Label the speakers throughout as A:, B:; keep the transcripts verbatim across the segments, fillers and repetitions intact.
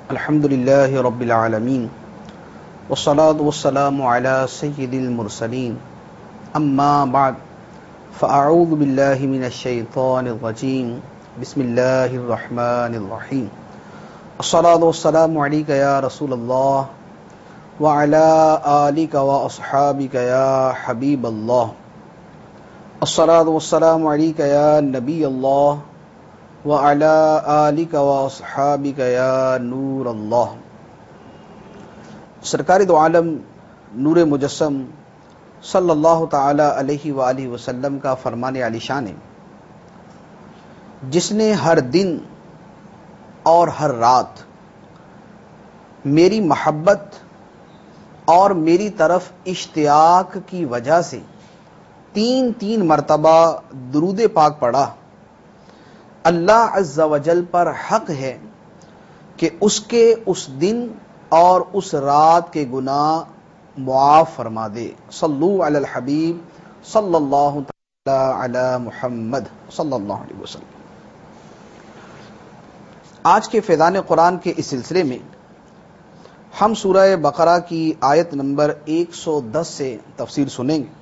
A: الحمد لله رب العالمين والصلاة والسلام على سيد المرسلين أما بعد فأعوذ بالله من الشيطان الرجيم بسم الله الرحمن الرحيم الصلاة والسلام عليك يا رسول الله وعلى آلك وأصحابك يا حبيب الله الصلاة والسلام عليك يا نبي الله وعلى آلك واصحابك یا نور اللہ۔ سرکار دو عالم نور مجسم صلی اللہ تعالی علیہ وآلہ وسلم کا فرمان عالی شان ہے، جس نے ہر دن اور ہر رات میری محبت اور میری طرف اشتیاق کی وجہ سے تین تین مرتبہ درود پاک پڑھا، اللہ عز و جل پر حق ہے کہ اس کے اس دن اور اس رات کے گناہ معاف فرما دے۔ صلو علی الحبیب صلی اللہ تعالی علی محمد صلی اللہ علیہ وسلم۔ آج کے فیضان قرآن کے اس سلسلے میں ہم سورہ بقرہ کی آیت نمبر ایک سو دس سے تفسیر سنیں گے۔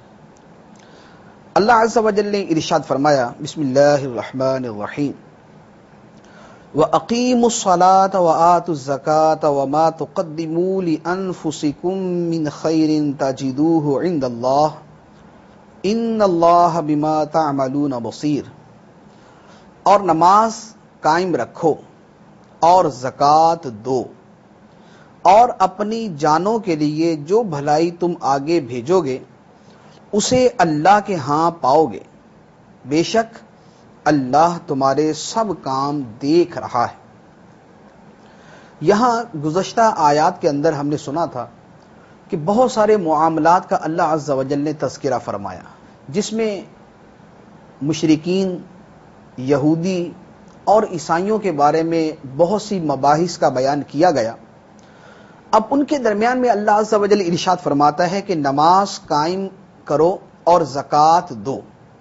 A: اللہ عز و جل نے ارشاد فرمایا، بسم اللہ الرحمن الرحیم، وَأَقِيمُوا الصَّلَاةَ وَآتُوا الزَّكَاةَ وَمَا تُقَدِّمُوا لِأَنفُسِكُم مِّنْ خَيْرٍ تَجِدُوهُ عِندَ اللَّهِ إِنَّ اللَّهَ بِمَا تَعْمَلُونَ بَصِيرٌ۔ اور نماز قائم رکھو اور زکوٰۃ دو، اور اپنی جانوں کے لیے جو بھلائی تم آگے بھیجو گے اسے اللہ کے ہاں پاؤ گے، بے شک اللہ تمہارے سب کام دیکھ رہا ہے۔ یہاں گزشتہ آیات کے اندر ہم نے سنا تھا کہ بہت سارے معاملات کا اللہ عز و جل نے تذکرہ فرمایا، جس میں مشرکین، یہودی اور عیسائیوں کے بارے میں بہت سی مباحث کا بیان کیا گیا۔ اب ان کے درمیان میں اللہ عز و جل ارشاد فرماتا ہے کہ نماز قائم کرو اور زکوٰۃ دو۔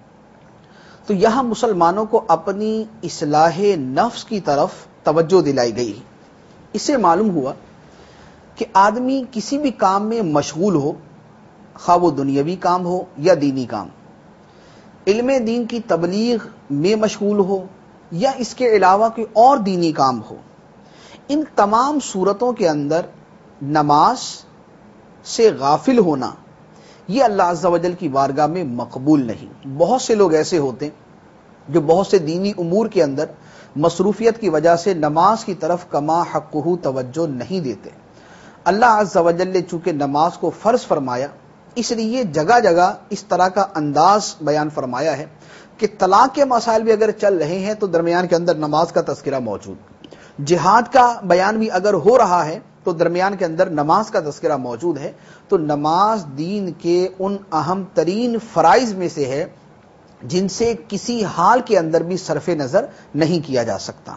A: تو یہاں مسلمانوں کو اپنی اصلاح نفس کی طرف توجہ دلائی گئی۔ اس سے معلوم ہوا کہ آدمی کسی بھی کام میں مشغول ہو، خواہ وہ دنیاوی کام ہو یا دینی کام، علم دین کی تبلیغ میں مشغول ہو یا اس کے علاوہ کوئی اور دینی کام ہو، ان تمام صورتوں کے اندر نماز سے غافل ہونا یہ اللہ عز و جل کی بارگاہ میں مقبول نہیں۔ بہت سے لوگ ایسے ہوتے ہیں جو بہت سے دینی امور کے اندر مصروفیت کی وجہ سے نماز کی طرف کما حقہ توجہ نہیں دیتے۔ اللہ عز و جل نے چونکہ نماز کو فرض فرمایا، اس لیے جگہ جگہ اس طرح کا انداز بیان فرمایا ہے کہ طلاق کے مسائل بھی اگر چل رہے ہیں تو درمیان کے اندر نماز کا تذکرہ موجود، جہاد کا بیان بھی اگر ہو رہا ہے تو درمیان کے اندر نماز کا تذکرہ موجود ہے۔ تو نماز دین کے ان اہم ترین فرائض میں سے ہے جن سے کسی حال کے اندر بھی صرف نظر نہیں کیا جا سکتا۔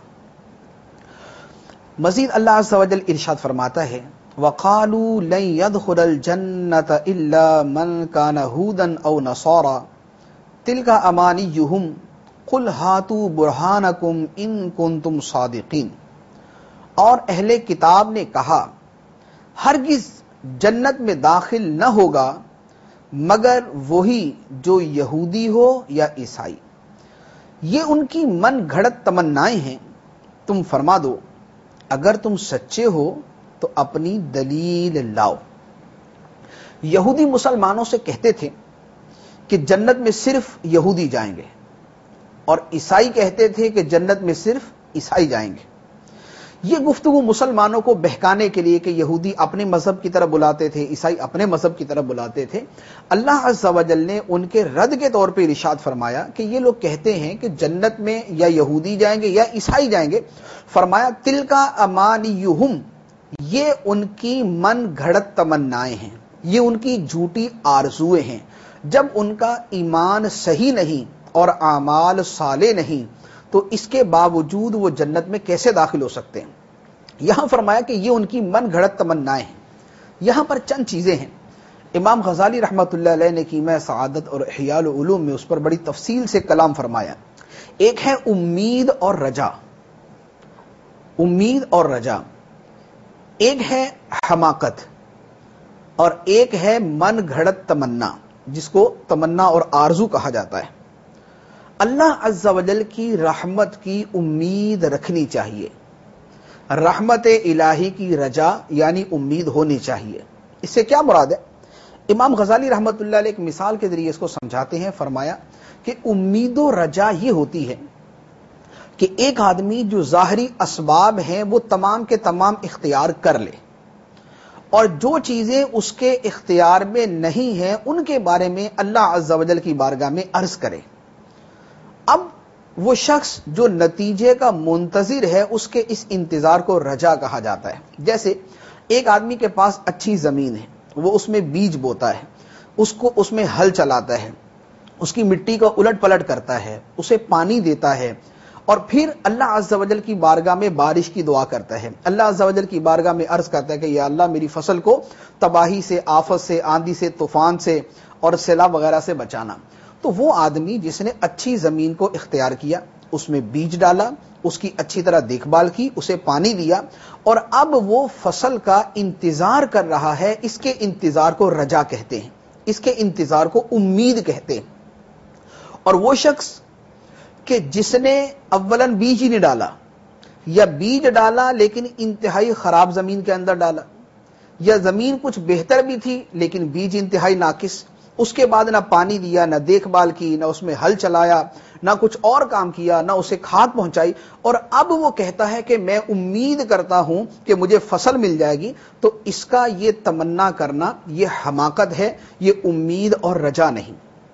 A: مزید اللہ عز و جل ارشاد فرماتا ہے، وَقَالُوا لَن يَدْخُلَ الْجَنَّةَ إِلَّا مَنْ كَانَ هُودًا أَوْ نَصَارَىٰ تِلْكَ أَمَانِيُّهُمْ قُلْ هَاتُوا بُرْهَانَكُمْ إِن كُنتُمْ صَادِقِينَ۔ اور اہل کتاب نے کہا، ہرگز جنت میں داخل نہ ہوگا مگر وہی جو یہودی ہو یا عیسائی، یہ ان کی من گھڑت تمنائیں ہیں، تم فرما دو اگر تم سچے ہو تو اپنی دلیل لاؤ۔ یہودی مسلمانوں سے کہتے تھے کہ جنت میں صرف یہودی جائیں گے، اور عیسائی کہتے تھے کہ جنت میں صرف عیسائی جائیں گے۔ یہ گفتگو مسلمانوں کو بہکانے کے لیے کہ یہودی اپنے مذہب کی طرف بلاتے تھے، عیسائی اپنے مذہب کی طرف بلاتے تھے، اللہ عز و جل نے ان کے رد کے طور پہ ارشاد فرمایا کہ یہ لوگ کہتے ہیں کہ جنت میں یا یہودی جائیں گے یا عیسائی جائیں گے۔ فرمایا تلکا امانیہم، یہ ان کی من گھڑت تمنائیں ہیں، یہ ان کی جھوٹی آرزویں ہیں۔ جب ان کا ایمان صحیح نہیں اور اعمال صالح نہیں تو اس کے باوجود وہ جنت میں کیسے داخل ہو سکتے ہیں؟ یہاں فرمایا کہ یہ ان کی من گھڑت تمنائیں ہیں۔ یہاں پر چند چیزیں ہیں، امام غزالی رحمۃ اللہ علیہ نے کیمیا سعادت اور احیاء العلوم میں اس پر بڑی تفصیل سے کلام فرمایا۔ ایک ہے امید اور رجا، امید اور رجا، ایک ہے حماقت اور ایک ہے من گھڑت تمنا، جس کو تمنا اور آرزو کہا جاتا ہے۔ اللہ عز و جل کی رحمت کی امید رکھنی چاہیے، رحمت الہی کی رجا یعنی امید ہونی چاہیے۔ اس سے کیا مراد ہے؟ امام غزالی رحمت اللہ علیہ ایک مثال کے ذریعے اس کو سمجھاتے ہیں، فرمایا کہ امید و رجا یہ ہوتی ہے کہ ایک آدمی جو ظاہری اسباب ہیں وہ تمام کے تمام اختیار کر لے، اور جو چیزیں اس کے اختیار میں نہیں ہیں ان کے بارے میں اللہ عز و جل کی بارگاہ میں عرض کرے۔ اب وہ شخص جو نتیجے کا منتظر ہے اس کے اس انتظار کو رجا کہا جاتا ہے۔ جیسے ایک آدمی کے پاس اچھی زمین ہے، وہ اس میں بیج بوتا ہے، اس کو اس میں ہل چلاتا ہے، اس کی مٹی کو الٹ پلٹ کرتا ہے، اسے پانی دیتا ہے، اور پھر اللہ عز و جل کی بارگاہ میں بارش کی دعا کرتا ہے، اللہ عز و جل کی بارگاہ میں عرض کرتا ہے کہ یا اللہ میری فصل کو تباہی سے، آفت سے، آندھی سے، طوفان سے اور سیلاب وغیرہ سے بچانا۔ تو وہ آدمی جس نے اچھی زمین کو اختیار کیا، اس میں بیج ڈالا، اس کی اچھی طرح دیکھ بھال کی، اسے پانی دیا، اور اب وہ فصل کا انتظار کر رہا ہے، اس کے انتظار کو رجا کہتے ہیں، اس کے انتظار کو امید کہتے ہیں۔ اور وہ شخص کہ جس نے اولاً بیج ہی نہیں ڈالا، یا بیج ڈالا لیکن انتہائی خراب زمین کے اندر ڈالا، یا زمین کچھ بہتر بھی تھی لیکن بیج انتہائی ناقص، اس کے بعد نہ پانی دیا، نہ دیکھ بھال کی، نہ اس میں ہل چلایا، نہ کچھ اور کام کیا، نہ اسے کھاد پہنچائی، اور اب وہ کہتا ہے کہ میں امید کرتا ہوں کہ مجھے فصل مل جائے گی، تو اس کا یہ تمنا کرنا یہ حماقت ہے، یہ امید اور رجا نہیں۔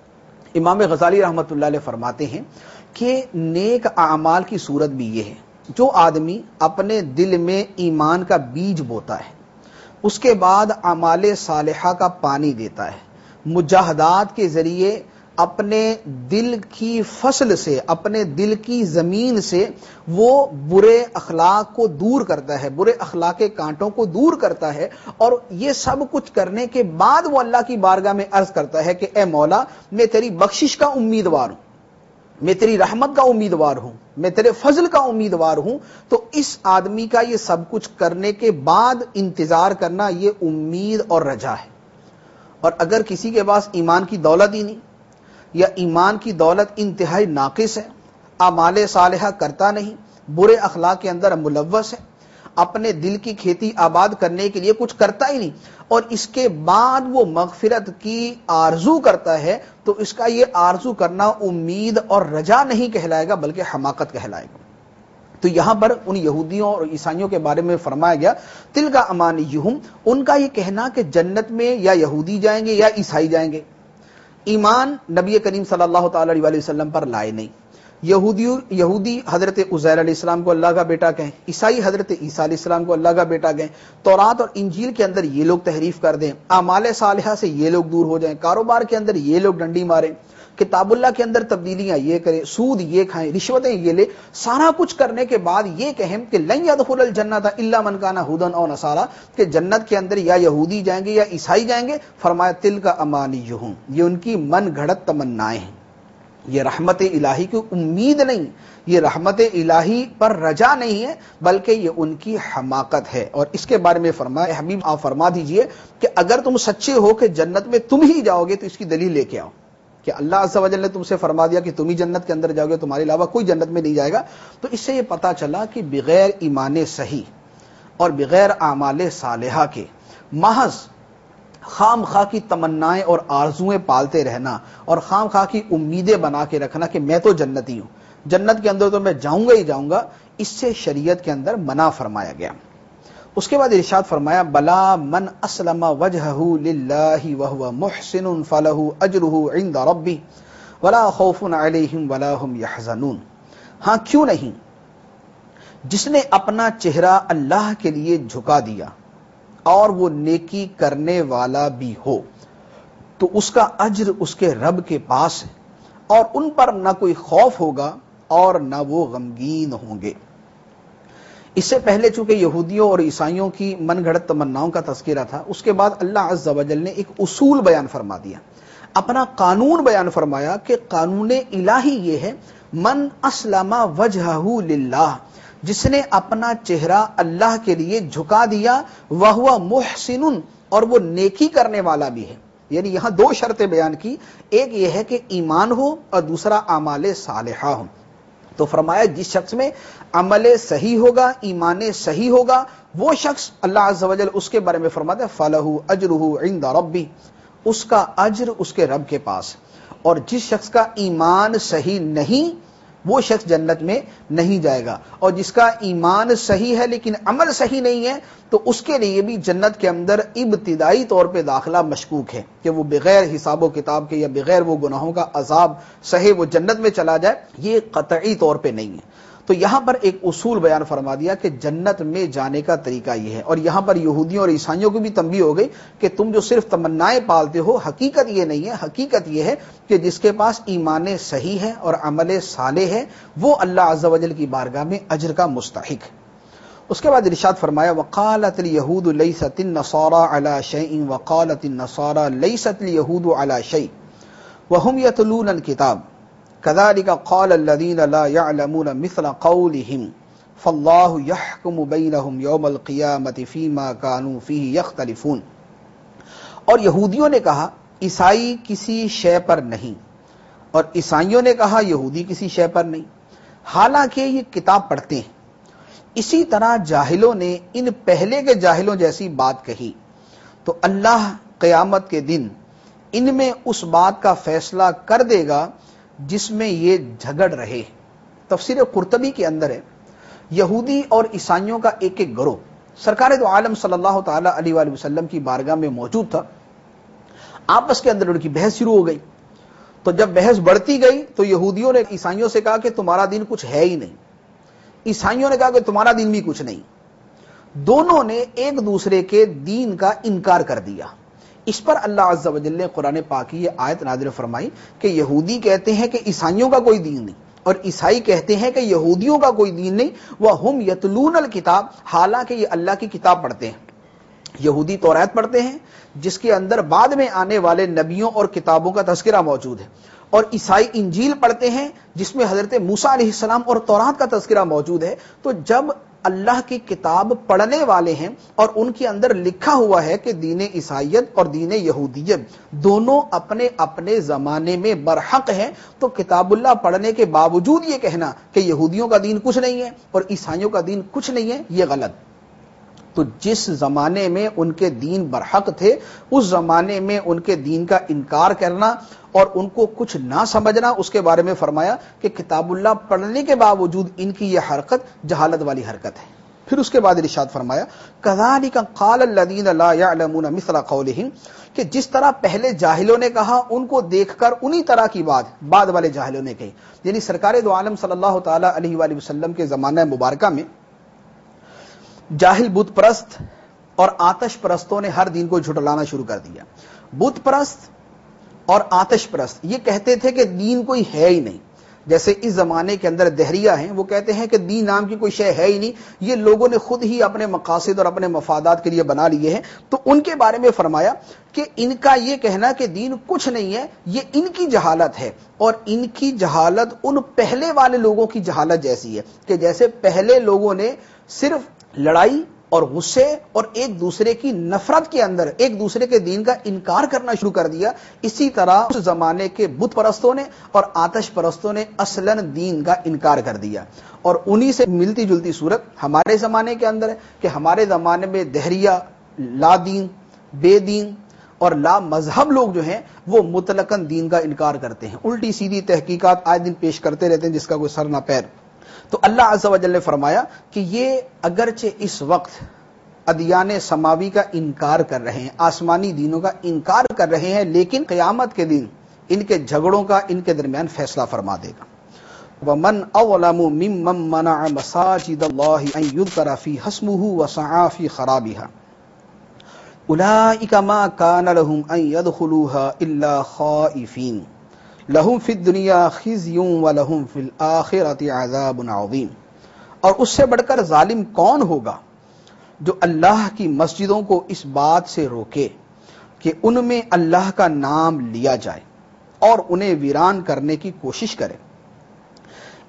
A: امام غزالی رحمت اللہ علیہ فرماتے ہیں کہ نیک اعمال کی صورت بھی یہ ہے، جو آدمی اپنے دل میں ایمان کا بیج بوتا ہے، اس کے بعد اعمال صالحہ کا پانی دیتا ہے، مجاہدات کے ذریعے اپنے دل کی فصل سے، اپنے دل کی زمین سے وہ برے اخلاق کو دور کرتا ہے، برے اخلاق کے کانٹوں کو دور کرتا ہے، اور یہ سب کچھ کرنے کے بعد وہ اللہ کی بارگاہ میں عرض کرتا ہے کہ اے مولا میں تیری بخشش کا امیدوار ہوں، میں تیری رحمت کا امیدوار ہوں، میں تیرے فضل کا امیدوار ہوں۔ تو اس آدمی کا یہ سب کچھ کرنے کے بعد انتظار کرنا یہ امید اور رجا ہے۔ اور اگر کسی کے پاس ایمان کی دولت ہی نہیں، یا ایمان کی دولت انتہائی ناقص ہے، اعمال صالحہ کرتا نہیں، برے اخلاق کے اندر ملوث ہے، اپنے دل کی کھیتی آباد کرنے کے لیے کچھ کرتا ہی نہیں، اور اس کے بعد وہ مغفرت کی آرزو کرتا ہے، تو اس کا یہ آرزو کرنا امید اور رجا نہیں کہلائے گا بلکہ حماقت کہلائے گا۔ تو یہاں پر ان یہودیوں اور عیسائیوں کے بارے میں فرمایا گیا تل کا امانیہم، ان کا یہ کہنا کہ جنت میں یا یہودی جائیں گے یا عیسائی جائیں گے، ایمان نبی کریم صلی اللہ تعالی علیہ وسلم پر لائے نہیں۔ یہودی یہودی حضرت عزیر علیہ السلام کو اللہ کا بیٹا کہیں، عیسائی حضرت عیسیٰ علیہ السلام کو اللہ کا بیٹا کہیں، تورات اور انجیل کے اندر یہ لوگ تحریف کر دیں، اعمال صالحہ سے یہ لوگ دور ہو جائیں، کاروبار کے اندر یہ لوگ ڈنڈی ماریں، کتاب اللہ کے اندر تبدیلیاں یہ کریں، سود یہ کھائیں، رشوتیں یہ لے، سارا کچھ کرنے کے بعد یہ کہیں کہ لن يدخل الجنۃ الا من کان ھودا او نصارا، کہ جنت کے اندر یا یہودی جائیں گے یا عیسائی جائیں گے۔ فرمایا تلک امانیہم، یہ ان کی من گھڑت تمنائیں ہیں، یہ رحمت الہی کی امید نہیں، یہ رحمت الہی پر رجا نہیں ہے، بلکہ یہ ان کی حماقت ہے۔ اور اس کے بارے میں فرمایا حبیب آپ فرما دیجئے کہ اگر تم سچے ہو کہ جنت میں تم ہی جاؤ گے تو اس کی دلیل لے کے آؤ، کہ اللہ عز و جل نے تم سے فرما دیا کہ تم ہی جنت کے اندر جاؤ گے، تمہارے علاوہ کوئی جنت میں نہیں جائے گا۔ تو اس سے یہ پتا چلا کہ بغیر ایمان صحیح اور بغیر اعمال صالحہ کے محض خام خواہ کی تمنائیں اور آرزویں پالتے رہنا اور خام خواہ کی امیدیں بنا کے رکھنا کہ میں تو جنتی ہوں، جنت کے اندر تو میں جاؤں گا ہی جاؤں گا، اس سے شریعت کے اندر منع فرمایا گیا۔ اس کے بعد ارشاد فرمایا بلا من اسلم وجہہ للہ وہو محسن فلہ اجرہ عند ربہ ولا خوف علیہم ولا هم یحزنون، ہاں کیوں نہیں، جس نے اپنا چہرہ اللہ کے لیے جھکا دیا اور وہ نیکی کرنے والا بھی ہو، تو اس کا اجر اس کے رب کے پاس ہے، اور ان پر نہ کوئی خوف ہوگا اور نہ وہ غمگین ہوں گے۔ اس سے پہلے چونکہ یہودیوں اور عیسائیوں کی من گھڑت تمناؤں کا تذکرہ تھا، اس کے بعد اللہ عز و جل نے ایک اصول بیان فرما دیا، اپنا قانون بیان فرمایا کہ قانون الہی یہ ہے من اسلم وجہہ للہ، جس نے اپنا چہرہ اللہ کے لیے جھکا دیا، وَهُوَ مُحْسِنٌ، اور وہ نیکی کرنے والا بھی ہے۔ یعنی یہاں دو شرطیں بیان کی، ایک یہ ہے کہ ایمان ہو اور دوسرا اعمال صالحہ ہو۔ تو فرمایا جس شخص میں عمل صحیح ہوگا، ایمان صحیح ہوگا، وہ شخص اللہ عز و جل اس کے بارے میں فرماتا ہے فَلَهُ أَجْرُهُ عِنْدَ رَبِّهِ، اس کا اجر اس کے رب کے پاس۔ اور جس شخص کا ایمان صحیح نہیں وہ شخص جنت میں نہیں جائے گا، اور جس کا ایمان صحیح ہے لیکن عمل صحیح نہیں ہے تو اس کے لیے بھی جنت کے اندر ابتدائی طور پہ داخلہ مشکوک ہے کہ وہ بغیر حساب و کتاب کے یا بغیر وہ گناہوں کا عذاب سہے وہ جنت میں چلا جائے، یہ قطعی طور پہ نہیں ہے۔ تو یہاں پر ایک اصول بیان فرما دیا کہ جنت میں جانے کا طریقہ یہ ہے، اور یہاں پر یہودیوں اور عیسائیوں کو بھی تنبیہ ہو گئی کہ تم جو صرف تمنائیں پالتے ہو، حقیقت یہ نہیں ہے، حقیقت یہ ہے کہ جس کے پاس ایمان صحیح ہے اور عمل صالح ہے وہ اللہ عز و جل کی بارگاہ میں اجر کا مستحق ہے۔ اس کے بعد ارشاد فرمایا وقالت اليهود ليست النصارى على شيء وقالت النصارى ليست اليهود على شيء وهم يتلون الكتاب كذلك قال الذين لا يعلمون مثل قولهم فالله يحكم بينهم يوم القيامة فيما كانوا فيه يختلفون۔ اور یہودیوں نے کہا عیسائی کسی شے پر نہیں، اور عیسائیوں نے کہا یہودی کسی شے پر نہیں، حالانکہ یہ کتاب پڑھتے ہیں۔ اسی طرح جاہلوں نے ان پہلے کے جاہلوں جیسی بات کہی، تو اللہ قیامت کے دن ان میں اس بات کا فیصلہ کر دے گا جس میں یہ جھگڑ رہے۔ تفسیر قرطبی کے اندر ہے یہودی اور عیسائیوں کا ایک ایک گروہ سرکار دو عالم صلی اللہ تعالی علیہ وآلہ وسلم کی بارگاہ میں موجود تھا، آپس کے اندر ان کی بحث شروع ہو گئی۔ تو جب بحث بڑھتی گئی تو یہودیوں نے عیسائیوں سے کہا کہ تمہارا دین کچھ ہے ہی نہیں، عیسائیوں نے کہا کہ تمہارا دین بھی کچھ نہیں۔ دونوں نے ایک دوسرے کے دین کا انکار کر دیا۔ اس پر اللہ عز و جل نے قرآن پاک کی یہ آیت نازل فرمائی کہ یہودی کہتے ہیں کہ عیسائیوں کا کوئی دین نہیں، اور عیسائی کہتے ہیں کہ یہودیوں کا کوئی دین نہیں، وَهُمْ يَتْلُونَ الْكِتَابَ، حالانکہ یہ اللہ کی کتاب پڑھتے ہیں۔ یہودی توریت پڑھتے ہیں جس کے اندر بعد میں آنے والے نبیوں اور کتابوں کا تذکرہ موجود ہے، اور عیسائی انجیل پڑھتے ہیں جس میں حضرت موسیٰ علیہ السلام اور تورات کا تذکرہ موجود ہے۔ تو جب اللہ کی کتاب پڑھنے والے ہیں اور ان کے اندر لکھا ہوا ہے کہ دین عیسائیت اور دین یہودیت دونوں اپنے اپنے زمانے میں برحق ہیں، تو کتاب اللہ پڑھنے کے باوجود یہ کہنا کہ یہودیوں کا دین کچھ نہیں ہے اور عیسائیوں کا دین کچھ نہیں ہے، یہ غلط۔ تو جس زمانے میں ان کے دین برحق تھے اس زمانے میں ان کے دین کا انکار کرنا اور ان کو کچھ نہ سمجھنا، اس کے بارے میں فرمایا کہ کتاب اللہ پڑھنے کے باوجود ان کی یہ حرکت جہالت والی حرکت ہے۔ پھر اس کے بعد ارشاد فرمایا کذالک قال الذین لا یعلمون مثل قولہم، کہ جس طرح پہلے جاہلوں نے کہا ان کو دیکھ کر انہی طرح کی بات بعد والے جاہلوں نے کہی۔ یعنی سرکار دو عالم صلی اللہ تعالی علیہ وآلہ وسلم کے زمانہ مبارکہ میں جاہل بت پرست اور آتش پرستوں نے ہر دین کو جھٹلانا شروع کر دیا۔ بت پرست اور آتش پرست یہ کہتے تھے کہ دین کوئی ہے ہی نہیں، جیسے اس زمانے کے اندر دہریہ ہیں، وہ کہتے ہیں کہ دین نام کی کوئی شے ہے ہی نہیں، یہ لوگوں نے خود ہی اپنے مقاصد اور اپنے مفادات کے لیے بنا لیے ہیں۔ تو ان کے بارے میں فرمایا کہ ان کا یہ کہنا کہ دین کچھ نہیں ہے یہ ان کی جہالت ہے، اور ان کی جہالت ان پہلے والے لوگوں کی جہالت جیسی ہے کہ جیسے پہلے لوگوں نے صرف لڑائی اور غصے اور ایک دوسرے کی نفرت کے اندر ایک دوسرے کے دین کا انکار کرنا شروع کر دیا، اسی طرح اس زمانے کے بت پرستوں نے اور آتش پرستوں نے اصلاً دین کا انکار کر دیا۔ اور انہی سے ملتی جلتی صورت ہمارے زمانے کے اندر ہے کہ ہمارے زمانے میں دہریہ، لا دین، بے دین اور لا مذہب لوگ جو ہیں وہ مطلقاً دین کا انکار کرتے ہیں، الٹی سیدھی تحقیقات آئے دن پیش کرتے رہتے ہیں جس کا کوئی سر نہ پیر۔ تو اللہ عز و جل نے فرمایا کہ یہ اگرچہ اس وقت ادیان سماوی کا انکار کر رہے ہیں، آسمانی دینوں کا انکار کر رہے ہیں، لیکن قیامت کے دن ان کے جھگڑوں کا ان کے درمیان فیصلہ فرما دے گا۔ وَمَنْ أَظْلَمُ مِمَّنْ مَنَعَ مَسَاجِدَ اللَّهِ أَنْ يُذْكَرَ فِي اسْمُهُ وَسَعَى فِي خَرَابِهَا أُولَئِكَ مَا كَانَ لَهُمْ أَنْ يَدْخُلُوهَا إِلَّا خَائِفِينَ لہم فی الدنیا خزی ولہم فی الآخرۃ عذاب عظیم۔ اور اس سے بڑھ کر ظالم کون ہوگا جو اللہ کی مسجدوں کو اس بات سے روکے کہ ان میں اللہ کا نام لیا جائے اور انہیں ویران کرنے کی کوشش کرے۔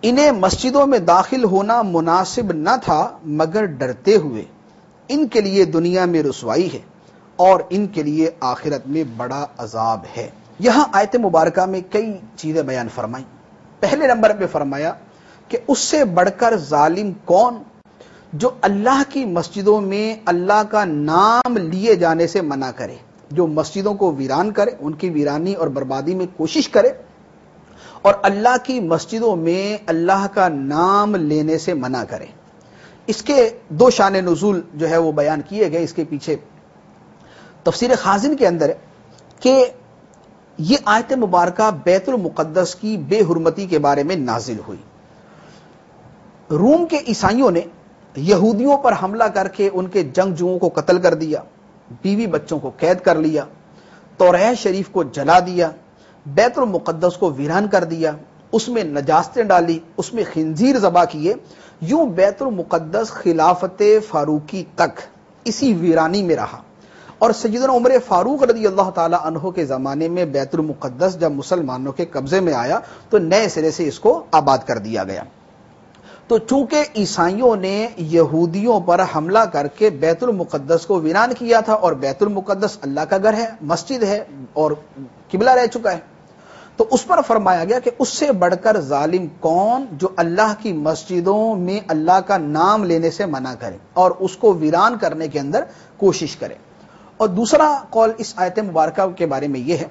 A: انہیں مسجدوں میں داخل ہونا مناسب نہ تھا مگر ڈرتے ہوئے، ان کے لیے دنیا میں رسوائی ہے اور ان کے لیے آخرت میں بڑا عذاب ہے۔ یہاں آیت مبارکہ میں کئی چیزیں بیان فرمائیں۔ پہلے نمبر پہ فرمایا کہ اس سے بڑھ کر ظالم کون جو اللہ کی مسجدوں میں اللہ کا نام لیے جانے سے منع کرے، جو مسجدوں کو ویران کرے، ان کی ویرانی اور بربادی میں کوشش کرے، اور اللہ کی مسجدوں میں اللہ کا نام لینے سے منع کرے۔ اس کے دو شان نزول جو ہے وہ بیان کیے گئے۔ اس کے پیچھے تفسیر خازن کے اندر ہے کہ یہ آیت مبارکہ بیت المقدس کی بے حرمتی کے بارے میں نازل ہوئی۔ روم کے عیسائیوں نے یہودیوں پر حملہ کر کے ان کے جنگجوؤں کو قتل کر دیا، بیوی بچوں کو قید کر لیا، توریت شریف کو جلا دیا، بیت المقدس کو ویران کر دیا، اس میں نجاستیں ڈالی، اس میں خنزیر ذبح کیے۔ یوں بیت المقدس خلافت فاروقی تک اسی ویرانی میں رہا، اور سیدنا عمر فاروق رضی اللہ تعالی عنہ کے زمانے میں بیت المقدس جب مسلمانوں کے قبضے میں آیا تو نئے سرے سے اس کو آباد کر دیا گیا۔ تو چونکہ عیسائیوں نے یہودیوں پر حملہ کر کے بیت المقدس کو ویران کیا تھا، اور بیت المقدس اللہ کا گھر ہے، مسجد ہے اور قبلہ رہ چکا ہے، تو اس پر فرمایا گیا کہ اس سے بڑھ کر ظالم کون جو اللہ کی مسجدوں میں اللہ کا نام لینے سے منع کرے اور اس کو ویران کرنے کے اندر کوشش کرے۔ اور دوسرا قول اس آیت مبارکہ کے بارے میں یہ ہے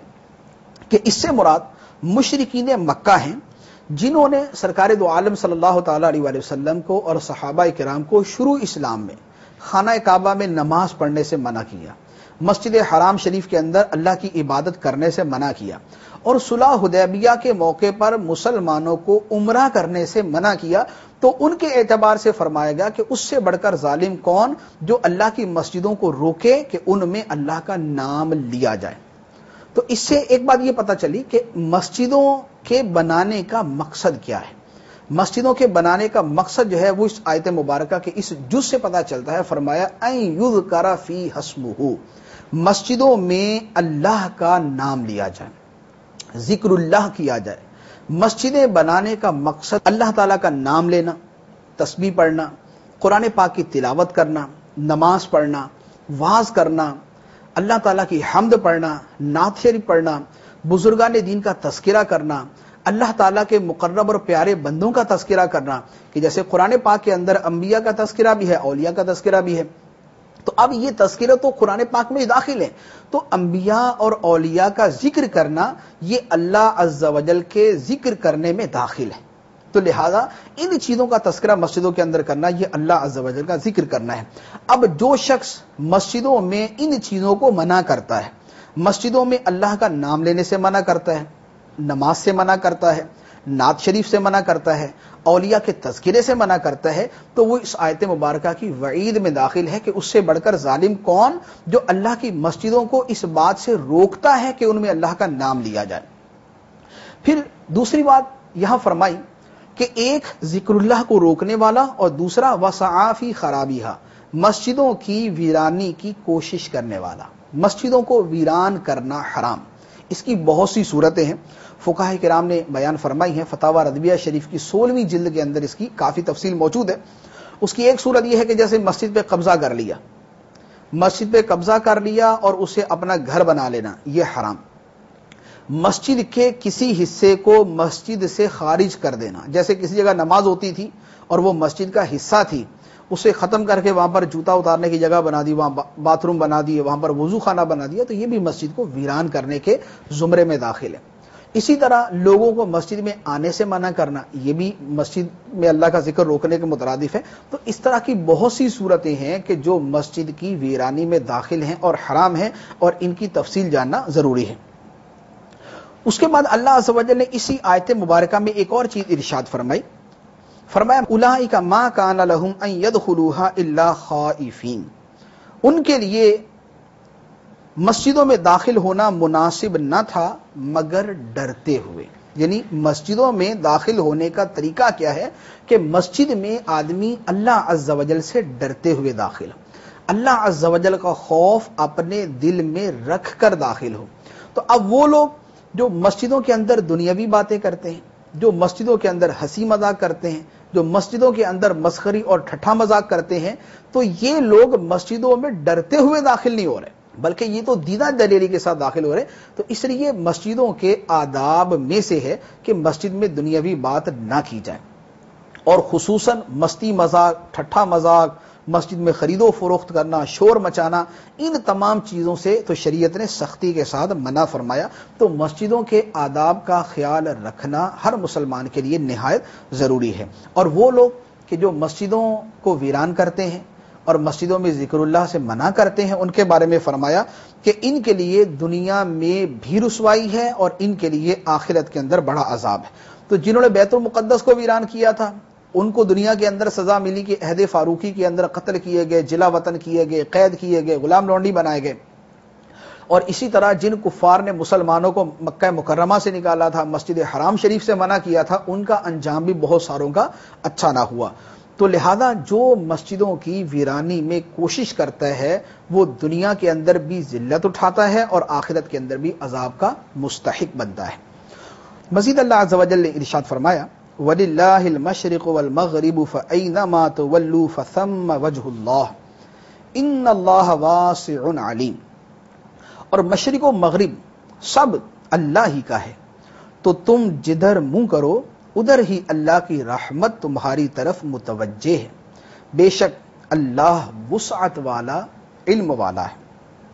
A: کہ اس سے مراد مشرکین مکہ ہیں جنہوں نے سرکار دو عالم صلی اللہ تعالی علیہ وآلہ وسلم کو اور صحابہ کرام کو شروع اسلام میں خانہ کعبہ میں نماز پڑھنے سے منع کیا، مسجد حرام شریف کے اندر اللہ کی عبادت کرنے سے منع کیا، اور صلح حدیبیہ کے موقع پر مسلمانوں کو عمرہ کرنے سے منع کیا۔ تو ان کے اعتبار سے فرمایا گیا کہ اس سے بڑھ کر ظالم کون جو اللہ کی مسجدوں کو روکے کہ ان میں اللہ کا نام لیا جائے۔ تو اس سے ایک بات یہ پتہ چلی کہ مسجدوں کے بنانے کا مقصد کیا ہے۔ مسجدوں کے بنانے کا مقصد جو ہے وہ اس آیت مبارکہ کے اس جز سے پتہ چلتا ہے۔ فرمایا ان یذکر فی اسمہ، مسجدوں میں اللہ کا نام لیا جائے، ذکر اللہ کیا جائے۔ مسجدیں بنانے کا مقصد اللہ تعالیٰ کا نام لینا، تسبیح پڑھنا، قرآن پاک کی تلاوت کرنا، نماز پڑھنا، وعظ کرنا، اللہ تعالیٰ کی حمد پڑھنا، نعت شریف پڑھنا، بزرگان دین کا تذکرہ کرنا، اللہ تعالیٰ کے مقرب اور پیارے بندوں کا تذکرہ کرنا، کہ جیسے قرآن پاک کے اندر انبیاء کا تذکرہ بھی ہے، اولیاء کا تذکرہ بھی ہے۔ تو اب یہ تذکرہ تو قرآن پاک میں داخل ہے، تو انبیاء اور اولیاء کا ذکر کرنا یہ اللہ عز و جل کے ذکر کرنے میں داخل ہے۔ تو لہذا ان چیزوں کا تذکرہ مسجدوں کے اندر کرنا یہ اللہ عز و جل کا ذکر کرنا ہے۔ اب جو شخص مسجدوں میں ان چیزوں کو منع کرتا ہے، مسجدوں میں اللہ کا نام لینے سے منع کرتا ہے، نماز سے منع کرتا ہے، نعت شریف سے منع کرتا ہے، اولیاء کے تذکرے سے منع کرتا ہے، تو وہ اس آیت مبارکہ کی وعید میں داخل ہے کہ اس سے بڑھ کر ظالم کون جو اللہ کی مسجدوں کو اس بات سے روکتا ہے کہ ان میں اللہ کا نام لیا جائے۔ پھر دوسری بات یہاں فرمائی کہ ایک ذکر اللہ کو روکنے والا اور دوسرا وسعی فی خرابیہا، مسجدوں کی ویرانی کی کوشش کرنے والا۔ مسجدوں کو ویران کرنا حرام، اس کی بہت سی صورتیں ہیں، فقہاء کرام نے بیان فرمائی ہیں۔ فتاوی رضویہ شریف کی سولہویں جلد کے اندر اس کی کافی تفصیل موجود ہے۔ اس کی ایک صورت یہ ہے کہ جیسے مسجد پہ قبضہ کر لیا، مسجد پہ قبضہ کر لیا اور اسے اپنا گھر بنا لینا، یہ حرام۔ مسجد کے کسی حصے کو مسجد سے خارج کر دینا، جیسے کسی جگہ نماز ہوتی تھی اور وہ مسجد کا حصہ تھی، اسے ختم کر کے وہاں پر جوتا اتارنے کی جگہ بنا دی، وہاں باتھ روم بنا دیے، وہاں پر وضو خانہ بنا دیا، تو یہ بھی مسجد کو ویران کرنے کے زمرے میں داخل ہے۔ اسی طرح لوگوں کو مسجد میں آنے سے منع کرنا، یہ بھی مسجد میں اللہ کا ذکر روکنے کے مترادف ہے۔ تو اس طرح کی بہت سی صورتیں ہیں کہ جو مسجد کی ویرانی میں داخل ہیں اور حرام ہیں، اور ان کی تفصیل جاننا ضروری ہے۔ اس کے بعد اللہ عز و جل نے اسی آیت مبارکہ میں ایک اور چیز ارشاد فرمائی، فرمایا اولئک ما کان لهم ان يدخلوها الا خائفین، ان کے لیے مسجدوں میں داخل ہونا مناسب نہ تھا مگر ڈرتے ہوئے۔ یعنی مسجدوں میں داخل ہونے کا طریقہ کیا ہے کہ مسجد میں آدمی اللہ عز و جل سے ڈرتے ہوئے داخل ہو، اللہ عز و جل کا خوف اپنے دل میں رکھ کر داخل ہو۔ تو اب وہ لوگ جو مسجدوں کے اندر دنیاوی باتیں کرتے ہیں، جو مسجدوں کے اندر ہنسی مذاق کرتے ہیں، جو مسجدوں کے اندر مسخری اور ٹھٹھا مذاق کرتے ہیں، تو یہ لوگ مسجدوں میں ڈرتے ہوئے داخل نہیں ہو رہے بلکہ یہ تو دیدہ دلیری کے ساتھ داخل ہو رہے. تو اس لیے مسجدوں کے آداب میں سے ہے کہ مسجد میں دنیاوی بات نہ کی جائے، اور خصوصاً مستی مذاق، ٹھٹھا مذاق، مسجد میں خرید و فروخت کرنا، شور مچانا، ان تمام چیزوں سے تو شریعت نے سختی کے ساتھ منع فرمایا. تو مسجدوں کے آداب کا خیال رکھنا ہر مسلمان کے لیے نہایت ضروری ہے. اور وہ لوگ کہ جو مسجدوں کو ویران کرتے ہیں اور مسجدوں میں ذکر اللہ سے منع کرتے ہیں، ان کے بارے میں فرمایا کہ ان کے لیے دنیا میں بھی رسوائی ہے اور ان کے لیے آخرت کے اندر بڑا عذاب ہے. تو جنہوں نے بیت المقدس کو ویران کیا تھا ان کو دنیا کے اندر سزا ملی کہ عہد فاروقی کے اندر قتل کیے گئے، جلا وطن کیے گئے، قید کیے گئے، غلام لونڈی بنائے گئے. اور اسی طرح جن کفار نے مسلمانوں کو مکہ مکرمہ سے نکالا تھا، مسجد حرام شریف سے منع کیا تھا، ان کا انجام بھی بہت ساروں کا اچھا نہ ہوا. تو لہذا جو مسجدوں کی ویرانی میں کوشش کرتا ہے وہ دنیا کے اندر بھی ذلت اٹھاتا ہے اور آخرت کے اندر بھی عذاب کا مستحق بنتا ہے. مزید اللہ عز و جل نے ارشاد فرمایا وَلِلَّهِ الْمَشْرِقُ وَالْمَغْرِبُ فَأَيْنَمَا تُوَلُّوا فَثَمَّ وَجْهُ اللَّهِ إِنَّ اللَّهَ وَاسِعٌ عَلِيمٌ. اور مشرق و مغرب سب اللہ ہی کا ہے، تو تم جدھر منہ کرو ادھر ہی اللہ کی رحمت تمہاری طرف متوجہ ہے، بے شک اللہ وسعت والا، علم والا ہے.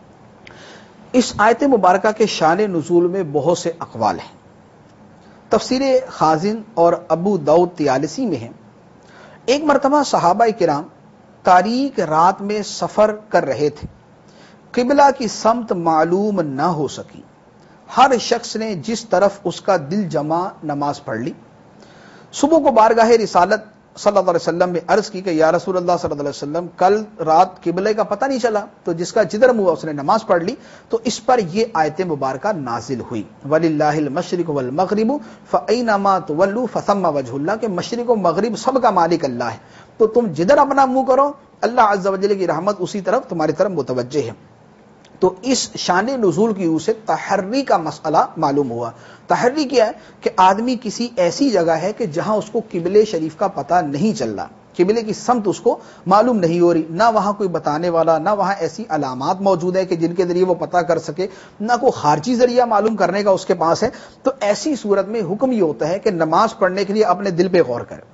A: اس آیت مبارکہ کے شان نزول میں بہت سے اقوال ہیں. تفسیر خازن اور ابو داؤد طیالسی میں ہے ایک مرتبہ صحابہ کرام تاریک رات میں سفر کر رہے تھے، قبلہ کی سمت معلوم نہ ہو سکی، ہر شخص نے جس طرف اس کا دل جمع نماز پڑھ لی. صبح کو بارگاہ رسالت صلی اللہ علیہ وسلم میں عرض کی کہ یا رسول اللہ صلی اللہ علیہ وسلم کل رات قبلے کا پتہ نہیں چلا، تو جس کا جدھر منہ اس نے نماز پڑھ لی. تو اس پر یہ آیت مبارکہ نازل ہوئی وَلِلَّهِ الْمَشْرِقُ وَالْمَغْرِبُ فَأَيْنَمَا تُوَلُّوا فَثَمَّ وَجْهُ اللَّهِ کہ مشرق و مغرب سب کا مالک اللہ ہے، تو تم جدھر اپنا منہ کرو اللہ عز و جل کی رحمت اسی طرف تمہاری طرف متوجہ ہے. تو اس شان نزول کی روح سے تحری کا مسئلہ معلوم ہوا. تحری کیا ہے کہ آدمی کسی ایسی جگہ ہے کہ جہاں اس کو قبلے شریف کا پتہ نہیں چل رہا، قبلے کی سمت اس کو معلوم نہیں ہو رہی، نہ وہاں کوئی بتانے والا، نہ وہاں ایسی علامات موجود ہیں کہ جن کے ذریعے وہ پتہ کر سکے، نہ کوئی خارجی ذریعہ معلوم کرنے کا اس کے پاس ہے. تو ایسی صورت میں حکم یہ ہوتا ہے کہ نماز پڑھنے کے لیے اپنے دل پہ غور کرے.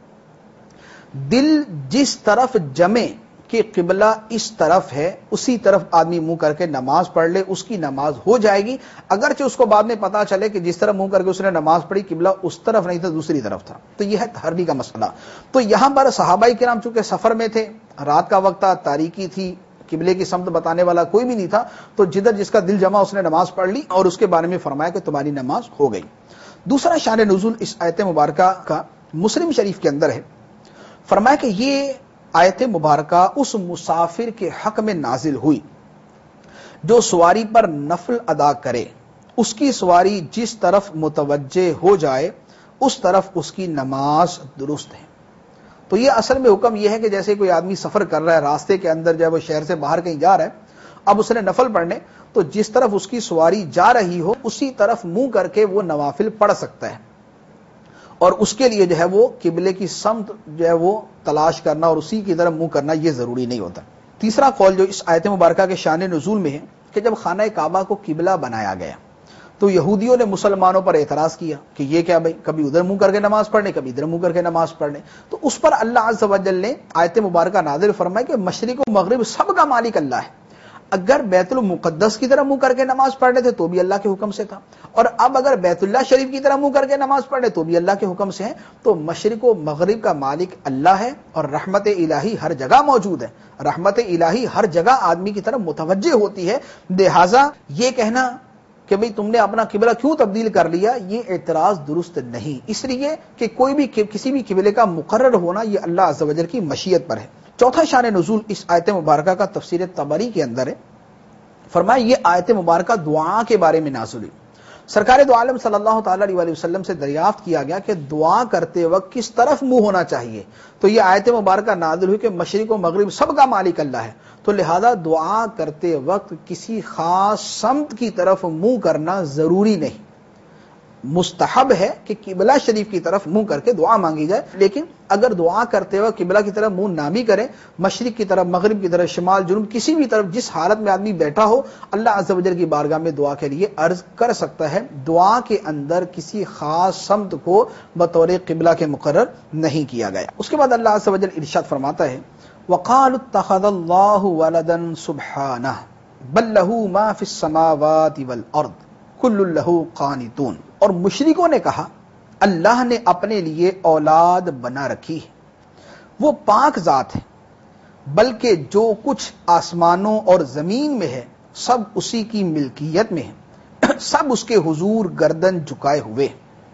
A: دل جس طرف جمے کہ قبلہ اس طرف ہے اسی طرف آدمی منہ کر کے نماز پڑھ لے، اس کی نماز ہو جائے گی، اگرچہ اس کو بعد میں پتا چلے کہ جس طرح منہ کر کے اس نے نماز پڑھی قبلہ اس طرف نہیں تھا دوسری طرف تھا. تو یہ ہے تحری کا مسئلہ. تو یہاں پر صحابہ کرام چونکہ سفر میں تھے، رات کا وقت تھا، تاریکی تھی، قبلے کی سمت بتانے والا کوئی بھی نہیں تھا، تو جدھر جس کا دل جمع اس نے نماز پڑھ لی اور اس کے بارے میں فرمایا کہ تمہاری نماز ہو گئی. دوسرا شان نزول اس آیت مبارکہ کا مسلم شریف کے اندر ہے. فرمایا کہ یہ آیت مبارکہ اس مسافر کے حق میں نازل ہوئی جو سواری پر نفل ادا کرے، اس کی سواری جس طرف متوجہ ہو جائے اس طرف اس کی نماز درست ہے. تو یہ اصل میں حکم یہ ہے کہ جیسے کوئی آدمی سفر کر رہا ہے، راستے کے اندر جب وہ شہر سے باہر کہیں جا رہا ہے، اب اس نے نفل پڑھنے، تو جس طرف اس کی سواری جا رہی ہو اسی طرف منہ کر کے وہ نوافل پڑھ سکتا ہے، اور اس کے لیے جو ہے وہ قبلے کی سمت جو ہے وہ تلاش کرنا اور اسی کی طرف منہ کرنا یہ ضروری نہیں ہوتا. تیسرا قول جو اس آیت مبارکہ کے شان نزول میں ہے کہ جب خانہ کعبہ کو قبلہ بنایا گیا تو یہودیوں نے مسلمانوں پر اعتراض کیا کہ یہ کیا بھائی، کبھی ادھر منہ کر کے نماز پڑھنے، کبھی ادھر منہ کر کے نماز پڑھنے. تو اس پر اللہ عز و جل نے آیت مبارکہ نازل فرمائی کہ مشرق و مغرب سب کا مالک اللہ ہے. اگر بیت المقدس کی طرف منہ کر کے نماز پڑھنے تھے تو بھی اللہ کے حکم سے تھا، اور اب اگر بیت اللہ شریف کی طرف منہ کر کے نماز پڑھنے تو بھی اللہ کے حکم سے ہے. تو مشرق و مغرب کا مالک اللہ ہے اور رحمت الہی ہر جگہ موجود ہے. رحمت الہی ہر جگہ آدمی کی طرف متوجہ ہوتی ہے. لہذا یہ کہنا کہ بھئی تم نے اپنا قبلہ کیوں تبدیل کر لیا، یہ اعتراض درست نہیں، اس لیے کہ کوئی بھی کسی بھی قبلے کا مقرر ہونا یہ اللہ عز و جل کی مشیت پر ہے. چوتھا شان نزول اس آیت مبارکہ کا تفسیر طبری کے اندر ہے. فرمایا یہ آیت مبارکہ دعا کے بارے میں نازل ہوئی. سرکار دو عالم صلی اللہ تعالی علیہ وسلم سے دریافت کیا گیا کہ دعا کرتے وقت کس طرف منہ ہونا چاہیے، تو یہ آیت مبارکہ نازل ہوئی کہ مشرق و مغرب سب کا مالک اللہ ہے، تو لہذا دعا کرتے وقت کسی خاص سمت کی طرف منہ کرنا ضروری نہیں. مستحب ہے کہ قبلہ شریف کی طرف منہ کر کے دعا مانگی جائے، لیکن اگر دعا کرتے وقت قبلہ کی طرف منہ نہ بھی کریں، مشرق کی طرف، مغرب کی طرف، شمال، جنوب، کسی بھی طرف جس حالت میں آدمی بیٹھا ہو اللہ عز و جل کی بارگاہ میں دعا کے لیے عرض کر سکتا ہے۔ دعا کے اندر کسی خاص سمت کو بطور قبلہ کے مقرر نہیں کیا گیا۔ اس کے بعد اللہ عز و جل ارشاد فرماتا ہے وَقَالُوا اتَّخَذَ اللَّهُ وَلَدًا سُبْحَانَهُ بَل لَّهُ مَا فِي السَّمَاوَاتِ وَالْأَرْضِ كُلٌّ لَّهُ قَانِتُونَ۔ اور مشرکوں نے کہا اللہ نے اپنے لیے اولاد بنا رکھی ہے، وہ پاک ذات ہے، بلکہ جو کچھ آسمانوں اور زمین میں ہے سب اسی کی ملکیت میں ہے، سب اس کے حضور گردن جھکائے ہوئے۔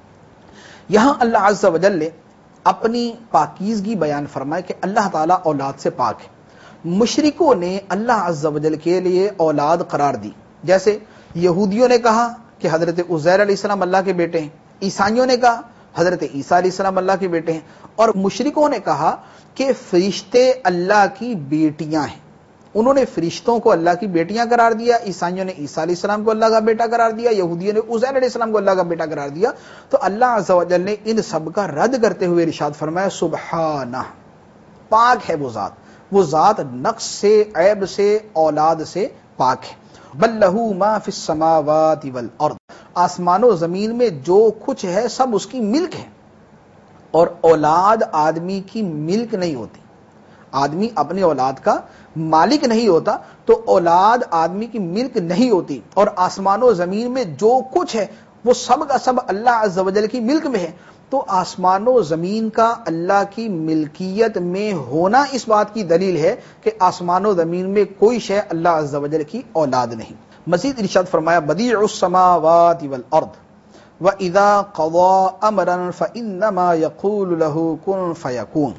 A: یہاں اللہ عز و جل نے اپنی پاکیزگی بیان فرمائے کہ اللہ تعالیٰ اولاد سے پاک ہے۔ مشرکوں نے اللہ عز و جل کے لیے اولاد قرار دی، جیسے یہودیوں نے کہا کہ حضرت عزیر علیہ السلام اللہ کے بیٹے ہیں، عیسائیوں نے کہا حضرت عیسیٰ علیہ السلام اللہ کے بیٹے ہیں، اور مشرکوں نے کہا کہ فرشتے اللہ کی بیٹیاں ہیں۔ انہوں نے فرشتوں کو اللہ کی بیٹیاں قرار دیا، عیسائیوں نے عیسیٰ علیہ السلام کو اللہ کا بیٹا قرار دیا، یہودیوں نے عزیر علیہ السلام کو اللہ کا بیٹا قرار دیا۔ تو اللہ عز و جل نے ان سب کا رد کرتے ہوئے ارشاد فرمایا سبحانہ، پاک ہے وہ ذات، وہ ذات نقص سے، عیب سے، اولاد سے پاک ہے۔ بل لہو ما فی السماوات والارض، آسمان و زمین میں جو کچھ ہے سب اس کی ملک ہے، اور اولاد آدمی کی ملک نہیں ہوتی، آدمی اپنی اولاد کا مالک نہیں ہوتا، تو اولاد آدمی کی ملک نہیں ہوتی، اور آسمان و زمین میں جو کچھ ہے وہ سب کا سب اللہ عز و جل کی ملک میں ہے۔ تو آسمان و زمین کا اللہ کی ملکیت میں ہونا اس بات کی دلیل ہے کہ آسمان و زمین میں کوئی شے اللہ عز و جل کی اولاد نہیں۔ مزید ارشاد فرمایا بدیع السماوات والارض وَإِذَا قَضَى أَمْرًا فَإِنَّمَا يَقُولُ لَهُ كُن فَيَكُونُ،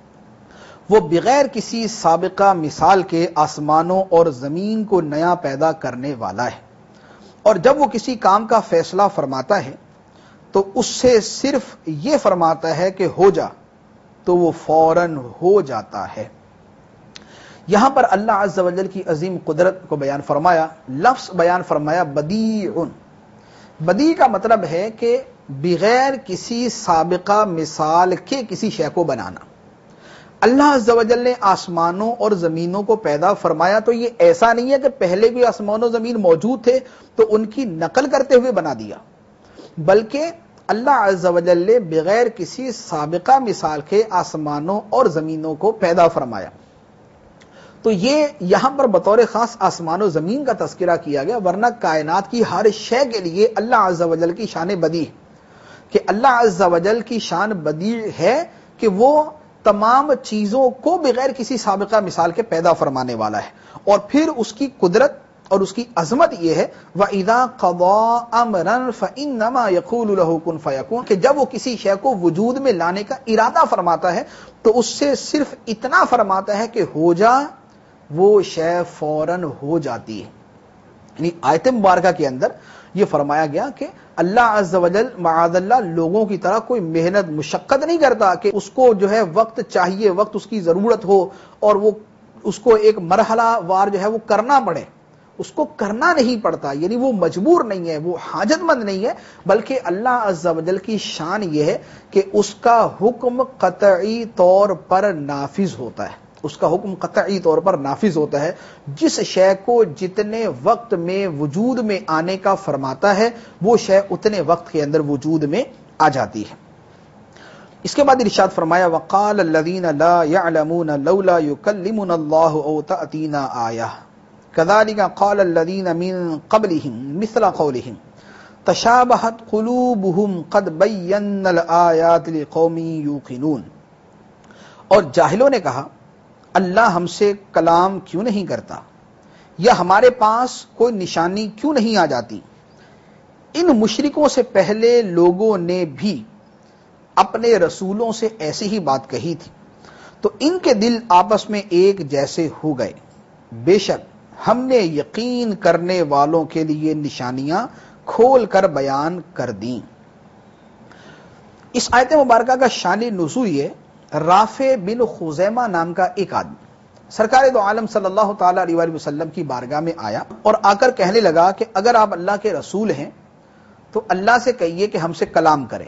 A: وہ بغیر کسی سابقہ مثال کے آسمانوں اور زمین کو نیا پیدا کرنے والا ہے، اور جب وہ کسی کام کا فیصلہ فرماتا ہے تو اس سے صرف یہ فرماتا ہے کہ ہو جا، تو وہ فوراً ہو جاتا ہے۔ یہاں پر اللہ عز و جل کی عظیم قدرت کو بیان فرمایا، لفظ بیان فرمایا بدیع۔ بدیع کا مطلب ہے کہ بغیر کسی سابقہ مثال کے کسی شے کو بنانا۔ اللہ عز و جل نے آسمانوں اور زمینوں کو پیدا فرمایا تو یہ ایسا نہیں ہے کہ پہلے بھی آسمان و زمین موجود تھے تو ان کی نقل کرتے ہوئے بنا دیا، بلکہ اللہ عز و جل نے بغیر کسی سابقہ مثال کے آسمانوں اور زمینوں کو پیدا فرمایا۔ تو یہ یہاں پر بطور خاص آسمان و زمین کا تذکرہ کیا گیا، ورنہ کائنات کی ہر شے کے لیے اللہ عز و جل کی شان بدیع کہ اللہ عز و جل کی شان بدیع ہے کہ وہ تمام چیزوں کو بغیر کسی سابقہ مثال کے پیدا فرمانے والا ہے، اور پھر اس کی قدرت اور اس کی عظمت یہ ہے وَإِذَا قَضَى أَمْرًا فَإِنَّمَا يَقُولُ لَهُ كُن فَيَكُونُ، کہ جب وہ کسی شے کو وجود میں لانے کا ارادہ فرماتا ہے تو اس سے صرف اتنا فرماتا ہے کہ ہو جا، وہ شے فوراً ہو جاتی ہے۔ یعنی آیت مبارکہ کے اندر یہ فرمایا گیا کہ اللہ عز و جل معاذ اللہ لوگوں کی طرح کوئی محنت مشقت نہیں کرتا کہ اس کو جو ہے وقت چاہیے، وقت اس کی ضرورت ہو اور وہ اس کو ایک مرحلہ وار جو ہے وہ کرنا پڑے، اس کو کرنا نہیں پڑتا، یعنی وہ مجبور نہیں ہے، وہ حاجت مند نہیں ہے، بلکہ اللہ عز و جل کی شان یہ ہے کہ اس کا حکم قطعی طور پر نافذ ہوتا ہے، اس کا حکم قطعی طور پر نافذ ہوتا ہے، جس شے کو جتنے وقت میں وجود میں آنے کا فرماتا ہے وہ شے اتنے وقت کے اندر وجود میں آ جاتی ہے۔ اس کے بعد ارشاد فرمایا وقال الذين لا يعلمون لولا يكلمنا الله او تأتينا آية كذلك قال الذين من قبلهم مثل قولهم تشابهت قلوبهم قد بينا الآيات لقوم يوقنون، اور جاہلوں نے کہا اللہ ہم سے کلام کیوں نہیں کرتا، یا ہمارے پاس کوئی نشانی کیوں نہیں آ جاتی۔ ان مشرکوں سے پہلے لوگوں نے بھی اپنے رسولوں سے ایسی ہی بات کہی تھی، تو ان کے دل آپس میں ایک جیسے ہو گئے، بے شک ہم نے یقین کرنے والوں کے لیے نشانیاں کھول کر بیان کر دیں۔ اس آیت مبارکہ کا شان نزول ہے، رافع بن خزیمہ نام کا ایک آدمی سرکار دو عالم صلی اللہ تعالی علیہ وسلم کی بارگاہ میں آیا اور آ کر کہنے لگا کہ اگر آپ اللہ کے رسول ہیں تو اللہ سے کہیے کہ ہم سے کلام کرے۔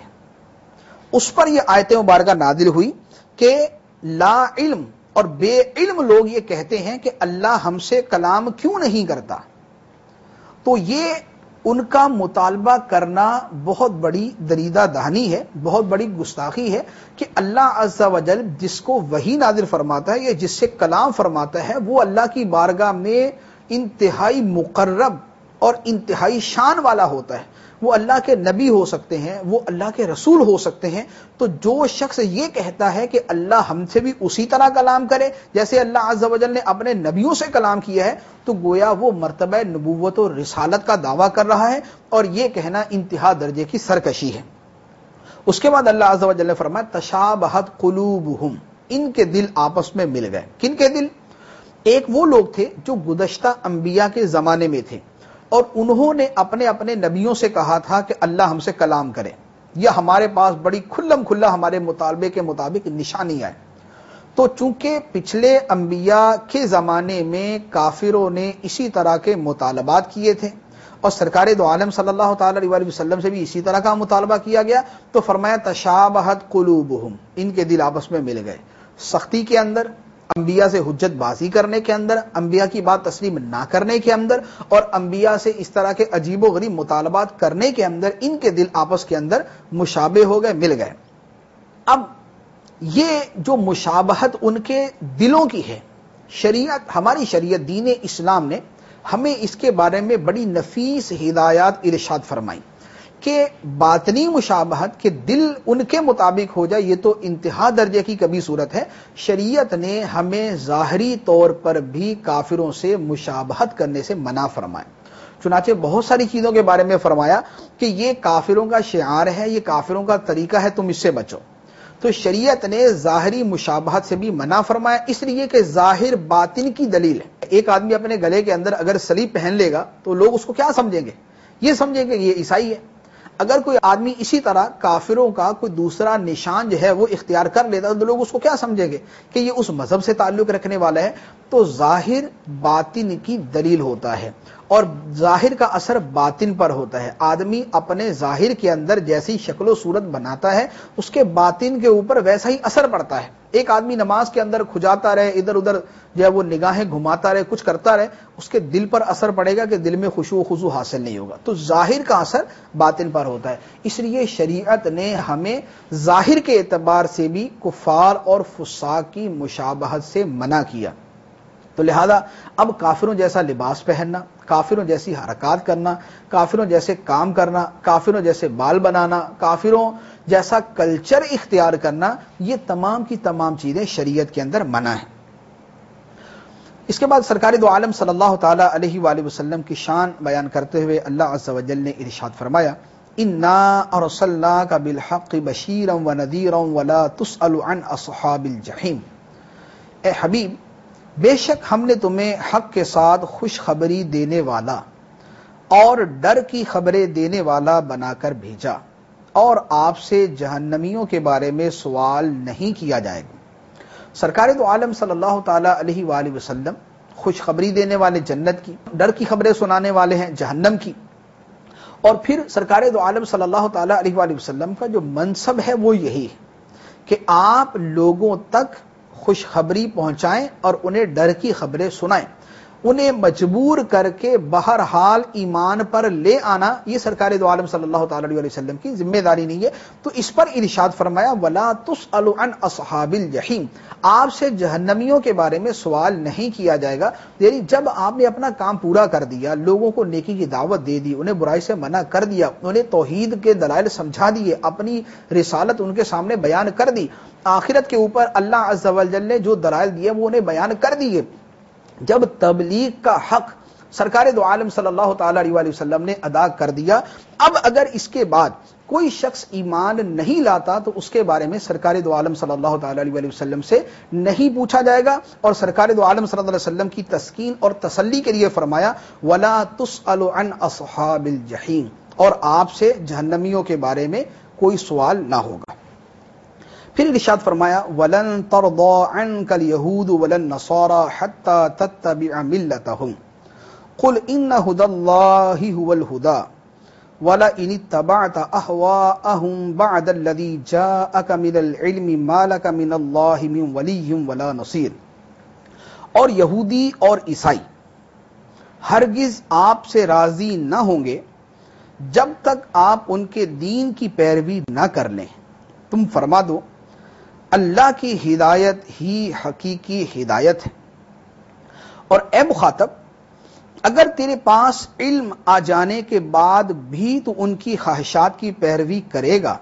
A: اس پر یہ آیت مبارکہ نازل ہوئی کہ لا علم اور بے علم لوگ یہ کہتے ہیں کہ اللہ ہم سے کلام کیوں نہیں کرتا، تو یہ ان کا مطالبہ کرنا بہت بڑی دریدہ دہانی ہے، بہت بڑی گستاخی ہے کہ اللہ عز و جل جس کو وحی نازل فرماتا ہے یا جس سے کلام فرماتا ہے وہ اللہ کی بارگاہ میں انتہائی مقرب اور انتہائی شان والا ہوتا ہے۔ وہ اللہ کے نبی ہو سکتے ہیں، وہ اللہ کے رسول ہو سکتے ہیں، تو جو شخص یہ کہتا ہے کہ اللہ ہم سے بھی اسی طرح کلام کرے جیسے اللہ عز و جل نے اپنے نبیوں سے کلام کیا ہے، تو گویا وہ مرتبہ نبوت و رسالت کا دعویٰ کر رہا ہے، اور یہ کہنا انتہا درجے کی سرکشی ہے۔ اس کے بعد اللہ عز و جل نے فرمایا تشابہت قلوبہم، ان کے دل آپس میں مل گئے۔ کن کے دل؟ ایک وہ لوگ تھے جو گزشتہ انبیاء کے زمانے میں تھے، اور انہوں نے اپنے اپنے نبیوں سے کہا تھا کہ اللہ ہم سے کلام کرے، یا ہمارے پاس بڑی کھلم کھلا ہمارے مطالبے کے مطابق نشانی آئے۔ تو چونکہ پچھلے انبیاء کے زمانے میں کافروں نے اسی طرح کے مطالبات کیے تھے، اور سرکار دو عالم صلی اللہ تعالی علیہ وسلم سے بھی اسی طرح کا مطالبہ کیا گیا، تو فرمایا تشابہت قلوبہم، ان کے دل آپس میں مل گئے، سختی کے اندر، انبیاء سے حجت بازی کرنے کے اندر، انبیاء کی بات تسلیم نہ کرنے کے اندر، اور انبیاء سے اس طرح کے عجیب و غریب مطالبات کرنے کے اندر، ان کے دل آپس کے اندر مشابہ ہو گئے، مل گئے۔ اب یہ جو مشابہت ان کے دلوں کی ہے، شریعت، ہماری شریعت دین اسلام نے ہمیں اس کے بارے میں بڑی نفیس ہدایات ارشاد فرمائی کہ باطنی مشابہت کے دل ان کے مطابق ہو جائے، یہ تو انتہا درجے کی کبھی صورت ہے۔ شریعت نے ہمیں ظاہری طور پر بھی کافروں سے مشابہت کرنے سے منع فرمایا، چنانچہ بہت ساری چیزوں کے بارے میں فرمایا کہ یہ کافروں کا شعار ہے، یہ کافروں کا طریقہ ہے، تم اس سے بچو۔ تو شریعت نے ظاہری مشابہت سے بھی منع فرمایا، اس لیے کہ ظاہر باطن کی دلیل ہے۔ ایک آدمی اپنے گلے کے اندر اگر سلیب پہن لے گا تو لوگ اس کو کیا سمجھیں گے؟ یہ سمجھیں گے یہ عیسائی ہے۔ اگر کوئی آدمی اسی طرح کافروں کا کوئی دوسرا نشان جو ہے وہ اختیار کر لیتا تو لوگ اس کو کیا سمجھیں گے کہ یہ اس مذہب سے تعلق رکھنے والا ہے۔ تو ظاہر باطن کی دلیل ہوتا ہے، اور ظاہر کا اثر باطن پر ہوتا ہے۔ آدمی اپنے ظاہر کے اندر جیسی شکل و صورت بناتا ہے، اس کے باطن کے اوپر ویسا ہی اثر پڑتا ہے۔ ایک آدمی نماز کے اندر کھجاتا رہے، ادھر ادھر جو ہے وہ نگاہیں گھماتا رہے، کچھ کرتا رہے، اس کے دل پر اثر پڑے گا کہ دل میں خشوع و خضوع حاصل نہیں ہوگا۔ تو ظاہر کا اثر باطن پر ہوتا ہے، اس لیے شریعت نے ہمیں ظاہر کے اعتبار سے بھی کفار اور فساق کی مشابہت سے منع کیا۔ تو لہذا اب کافروں جیسا لباس پہننا، کافروں جیسی حرکات کرنا، کافروں جیسے کام کرنا، کافروں جیسے بال بنانا، کافروں جیسا کلچر اختیار کرنا، یہ تمام کی تمام چیزیں شریعت کے اندر منع ہیں۔ اس کے بعد سرکار دو عالم صلی اللہ تعالی علیہ وآلہ وسلم کی شان بیان کرتے ہوئے اللہ عز و جل نے ارشاد فرمایا انا ارسلناک بالحق بشیرا ونذیرا ولا تسأل عن اصحاب الجحیم، اے حبیب بے شک ہم نے تمہیں حق کے ساتھ خوشخبری دینے والا اور ڈر کی خبریں دینے والا بنا کر بھیجا، اور آپ سے جہنمیوں کے بارے میں سوال نہیں کیا جائے گا۔ سرکار دو عالم صلی اللہ تعالی علیہ وآلہ وسلم خوشخبری دینے والے جنت کی، ڈر کی خبریں سنانے والے ہیں جہنم کی، اور پھر سرکار دو عالم صلی اللہ تعالی علیہ وآلہ وسلم کا جو منصب ہے وہ یہی ہے کہ آپ لوگوں تک خوشخبری پہنچائیں اور انہیں ڈر کی خبریں سنائیں، انہیں مجبور کر کے بہرحال ایمان پر لے آنا یہ سرکار دو عالم صلی اللہ تعالی علیہ وسلم کی ذمہ داری نہیں ہے۔ تو اس پر ارشاد فرمایا ولا تسأل عن اصحاب الجحیم، آپ سے جہنمیوں کے بارے میں سوال نہیں کیا جائے گا۔ یعنی جب آپ نے اپنا کام پورا کر دیا، لوگوں کو نیکی کی دعوت دے دی، انہیں برائی سے منع کر دیا، انہیں توحید کے دلائل سمجھا دیے، اپنی رسالت ان کے سامنے بیان کر دی، آخرت کے اوپر اللہ عز و جل نے جو دلائل دیے وہ انہیں بیان کر دیے، جب تبلیغ کا حق سرکار دو عالم صلی اللہ تعالی علیہ وسلم نے ادا کر دیا، اب اگر اس کے بعد کوئی شخص ایمان نہیں لاتا تو اس کے بارے میں سرکار دو عالم صلی اللہ تعالی علیہ وسلم سے نہیں پوچھا جائے گا۔ اور سرکار دو عالم صلی اللہ علیہ وسلم کی تسکین اور تسلی کے لیے فرمایا ولا تسأل عن اصحاب الجحیم، اور آپ سے جہنمیوں کے بارے میں کوئی سوال نہ ہوگا۔ پھر ارشاد فرمایا وَلَن تَرْضَىٰ عَنْكَ الْيَهُودُ وَلَا النَّصَارَىٰ حَتَّىٰ تَتَّبِعَ مِلَّتَهُمْ قُلْ إِنَّ هُدَى اللَّهِ هُوَ الْهُدَىٰ وَلَئِنِ اتَّبَعْتَ أَهْوَاءَهُمْ بَعْدَ الَّذِي جَاءَكَ مِنَ الْعِلْمِ مَا لَكَ مِنَ اللَّهِ مِنْ وَلِيٍّ وَلَا نَصِيرٍ۔ اور یہودی اور عیسائی ہرگز آپ سے راضی نہ ہوں گے جب تک آپ ان کے دین کی پیروی نہ کر لیں۔ تم فرما دو اللہ کی ہدایت ہی حقیقی ہدایت ہے۔ اور اے مخاطب، اگر تیرے پاس علم آ جانے کے بعد بھی تو ان کی خواہشات کی پیروی کرے گا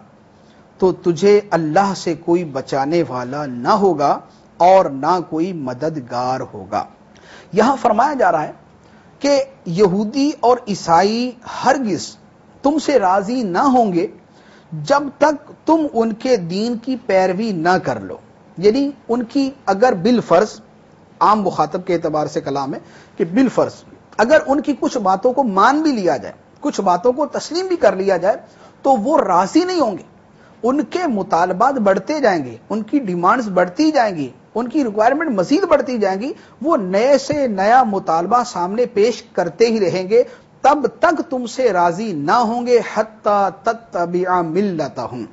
A: تو تجھے اللہ سے کوئی بچانے والا نہ ہوگا اور نہ کوئی مددگار ہوگا۔ یہاں فرمایا جا رہا ہے کہ یہودی اور عیسائی ہرگز تم سے راضی نہ ہوں گے جب تک تم ان کے دین کی پیروی نہ کر لو، یعنی ان کی اگر بالفرض، عام مخاطب کے اعتبار سے کلام ہے کہ بالفرض اگر ان کی کچھ باتوں کو مان بھی لیا جائے، کچھ باتوں کو تسلیم بھی کر لیا جائے، تو وہ راضی نہیں ہوں گے، ان کے مطالبات بڑھتے جائیں گے، ان کی ڈیمانڈز بڑھتی جائیں گی، ان کی ریکوائرمنٹ مزید بڑھتی جائیں گی، وہ نئے سے نیا مطالبہ سامنے پیش کرتے ہی رہیں گے، تب تک تم سے راضی نہ ہوں گے حتی تتبع ملتہم،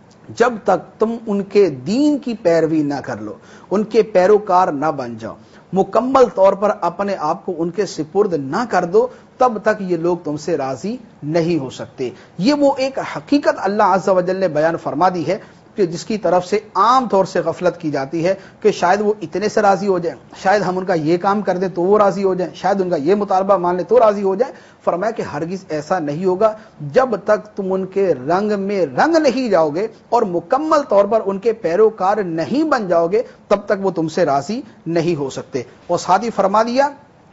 A: جب تک تم ان کے دین کی پیروی نہ کر لو، ان کے پیروکار نہ بن جاؤ، مکمل طور پر اپنے آپ کو ان کے سپرد نہ کر دو، تب تک یہ لوگ تم سے راضی نہیں ہو سکتے۔ یہ وہ ایک حقیقت اللہ عز و جل نے بیان فرما دی ہے کہ جس کی طرف سے عام طور سے غفلت کی جاتی ہے کہ شاید وہ اتنے سے راضی ہو جائیں، شاید ہم ان کا یہ کام کر دیں تو وہ راضی ہو جائیں، شاید ان کا یہ مطالبہ مان لیں تو راضی ہو جائیں۔ فرمایا کہ ہرگز ایسا نہیں ہوگا، جب تک تم ان کے رنگ میں رنگ نہیں جاؤ گے اور مکمل طور پر ان کے پیروکار نہیں بن جاؤ گے، تب تک وہ تم سے راضی نہیں ہو سکتے۔ اور ساتھ ہی فرما دیا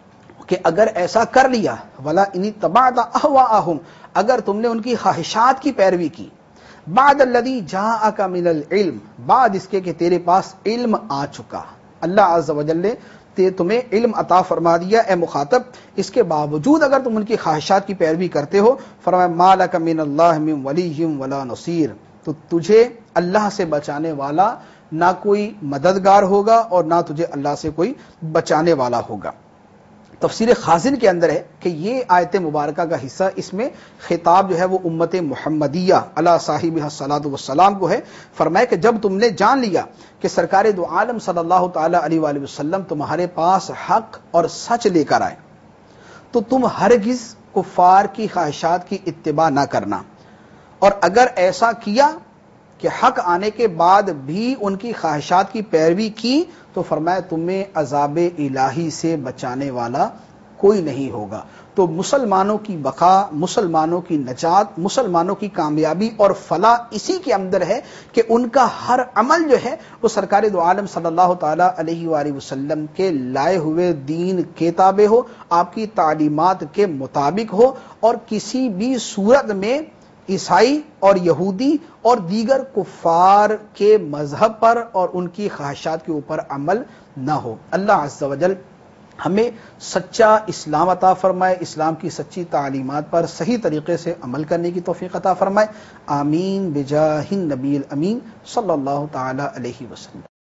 A: کہ اگر ایسا کر لیا، ولا ان تبعت اهواءهم، اگر تم نے ان کی خواہشات کی پیروی کی، بعد الذی جاءک من العلم، بعد اس کے کہ تیرے پاس علم آ چکا، اللہ عز و جل نے تمہیں علم عطا فرما دیا اے مخاطب، اس کے باوجود اگر تم ان کی خواہشات کی پیروی کرتے ہو، فرمایا ما لک من اللہ من ولی ولا نصیر، تو تجھے اللہ سے بچانے والا نہ کوئی مددگار ہوگا اور نہ تجھے اللہ سے کوئی بچانے والا ہوگا۔ تفسیر خازن کے اندر ہے کہ یہ آیت مبارکہ کا حصہ، اس میں خطاب جو ہے وہ امت محمدیہ علی صاحبہ الصلاۃ والسلام کو ہے۔ فرمایا کہ جب تم نے جان لیا کہ سرکار دو عالم صلی اللہ تعالی علیہ وآلہ وسلم تمہارے پاس حق اور سچ لے کر آئے، تو تم ہرگز کفار کی خواہشات کی اتباع نہ کرنا، اور اگر ایسا کیا کہ حق آنے کے بعد بھی ان کی خواہشات کی پیروی کی، تو فرمایا تمہیں عذاب الہی سے بچانے والا کوئی نہیں ہوگا۔ تو مسلمانوں کی بقا، مسلمانوں کی نجات، مسلمانوں کی کامیابی اور فلاح اسی کے اندر ہے کہ ان کا ہر عمل جو ہے وہ سرکار دو عالم صلی اللہ تعالی علیہ وآلہ وسلم کے لائے ہوئے دین کے تابع ہو، آپ کی تعلیمات کے مطابق ہو، اور کسی بھی صورت میں عیسائی اور یہودی اور دیگر کفار کے مذہب پر اور ان کی خواہشات کے اوپر عمل نہ ہو۔ اللہ عز و جل ہمیں سچا اسلام عطا فرمائے، اسلام کی سچی تعلیمات پر صحیح طریقے سے عمل کرنے کی توفیق عطا فرمائے۔ آمین بجاہ النبی الامین صلی اللہ تعالی علیہ وسلم۔